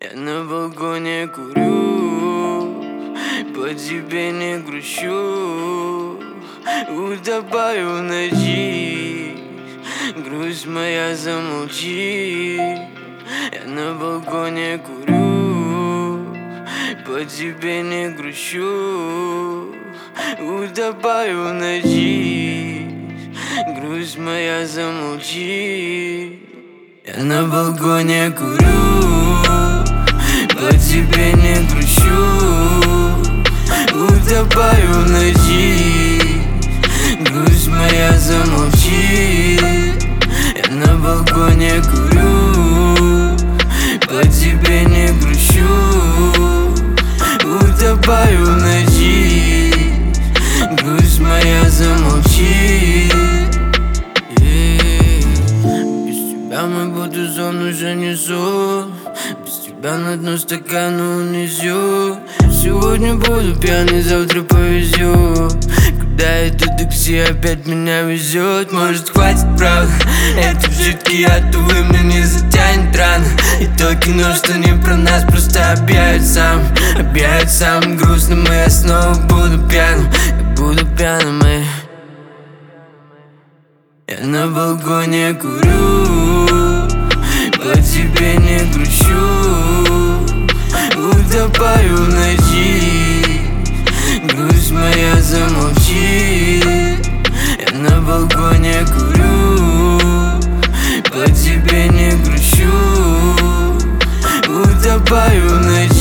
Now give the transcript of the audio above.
Я на балконе курю, по тебе не грущу, утопаю в ночи, грусть моя замолчи. Я на балконе курю, по тебе не грущу, утопаю в ночи, грусть моя замолчи. Я на балконе курю, по тебе не грущу, утопаю в ночи, грусть моя замолчи. Я на балконе курю, по тебе не грущу, утопаю в ночи, грусть моя замолчи. Без тебя мой бутузон уже несу, без тебя на дно стакана унесу. Сегодня буду пьяный, завтра повезет. Когда это такси опять меня везет, может хватит прав. Это жидкий яд, увы, мне не затянет рано. И то кино, что не про нас, просто объявит сам. Грустным, и я снова буду пьяным. Я буду пьяным, и я на балконе курю, по тебе не грущу, утопаю в ночи, грусть моя замолчи. Я на балконе курю, по тебе не грущу, утопаю в ночи.